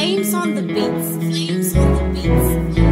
Flames on the beats. Flames on the beats.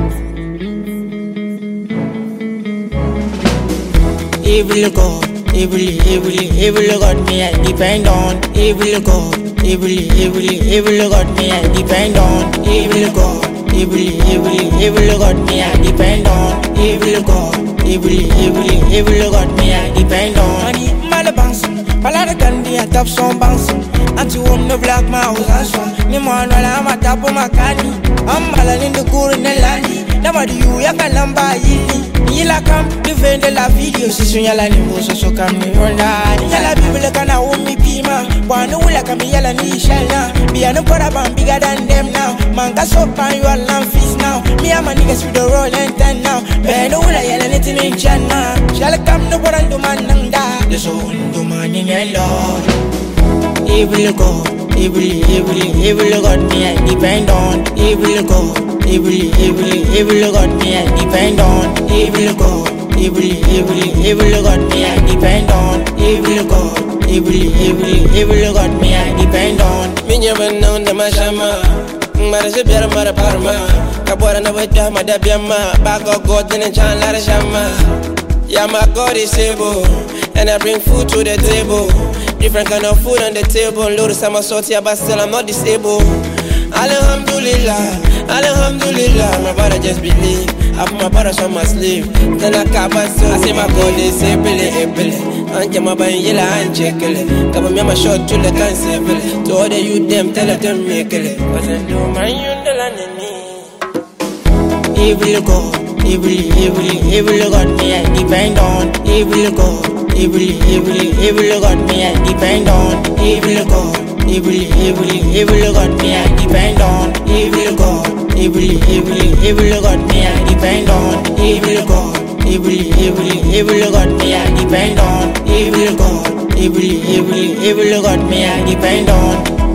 Evil God, evil God, me I depend on. Evil God, evil God, me I depend on. Evil God, evil God, me I depend on. Evil God, evil God, me I depend on. Money, malabans, palada candy, I top some bounce. Anti-home no black mouse and son. Ni man wala I'm a tap on my candy. I'm malan in the cool in the landi. Nobody you yaka lamba easy. Nila kam defend la video. Sisun yala ni moso so kam ni ronda. Yala bibele kana umi pima. Wanu ula kam yala ni shala. Be anu para bam bigger than them now. Manka so pan you all on feast now. Me and my niggas with the roll and ten now. Beno ula yala nitin in chana. Shala kam no paran do man nangda. The so undo man in Lord. Evil God, evil God, me I depend on. Evil God, evil God, me I depend on. Evil God, evil God, me I depend on. Evil God, evil God, me I depend on. Me never know the mashama, Marasha Mara Parma, Kabora Navata Madabiama, Bago God and Chan Lara Shama. Yeah, my God is able, and I bring food to the table. Different kind of food on the table. Load of summer salt here, but still I'm not disabled. Alhamdulillah, Alhamdulillah. My brother just believe. I put my brothers on my sleeve. Then I cover so I say my God is able. Anja mabayin yela anchekele. Kaba me my shot to the cancel. To all the you them tell them make it. But I do my yundela nini. Evil God, evil God, me I depend on. Evil God, evil God, me I depend on. Evil God, evil God, me I depend on. Evil God, evil God, me I depend on. Evil God, evil God, me I depend on. Evil God, evil God, me I depend on.